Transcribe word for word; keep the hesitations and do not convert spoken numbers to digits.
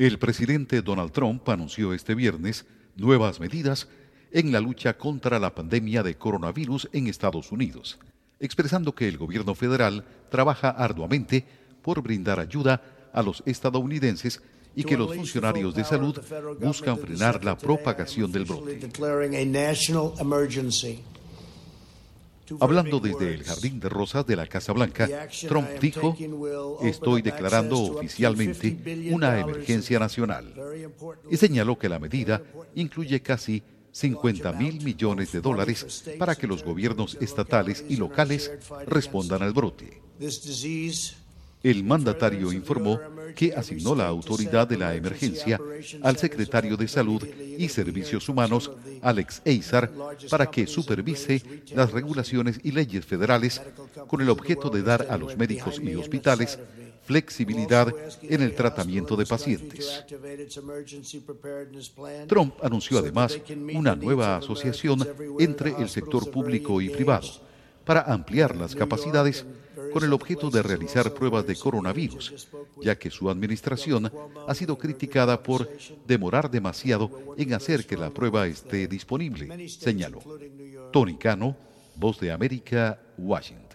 El presidente Donald Trump anunció este viernes nuevas medidas en la lucha contra la pandemia de coronavirus en Estados Unidos, expresando que el gobierno federal trabaja arduamente por brindar ayuda a los estadounidenses y que los funcionarios de salud buscan frenar la propagación del brote. Hablando desde el Jardín de Rosas de la Casa Blanca, Trump dijo: "Estoy declarando oficialmente una emergencia nacional", y señaló que la medida incluye casi cincuenta mil millones de dólares para que los gobiernos estatales y locales respondan al brote. El mandatario informó que asignó la autoridad de la emergencia al secretario de Salud y Servicios Humanos, Alex Azar, para que supervise las regulaciones y leyes federales con el objeto de dar a los médicos y hospitales flexibilidad en el tratamiento de pacientes. Trump anunció además una nueva asociación entre el sector público y privado para ampliar las capacidades con el objeto de realizar pruebas de coronavirus, ya que su administración ha sido criticada por demorar demasiado en hacer que la prueba esté disponible, señaló. Tony Cano, Voz de América, Washington.